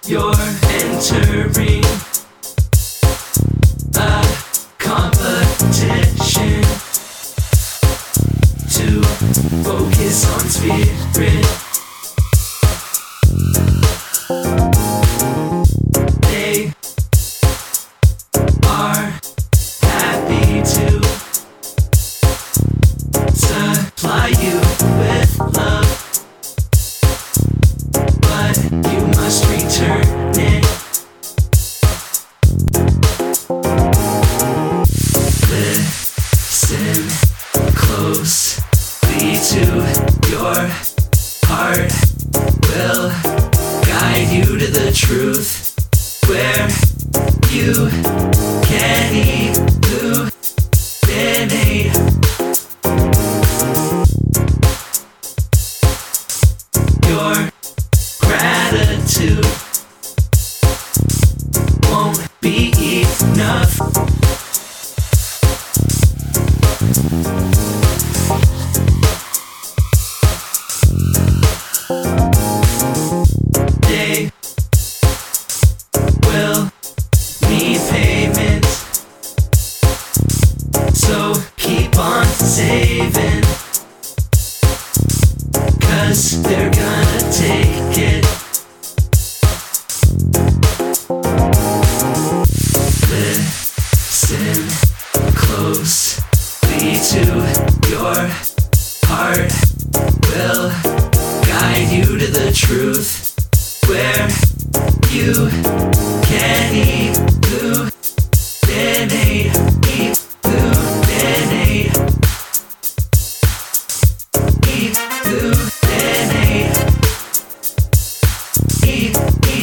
You're entering a competition to focus on spirit. They are happy to supply you with love, but you must return it. Listen closely to your heart, will guide you to the truth where you can illuminate. Your gratitude won't be enough. They will need payment, so keep on saving, 'cause they're gonna take it. Listen closely to your heart, will guide you to the truth where you can illuminate. Illuminate.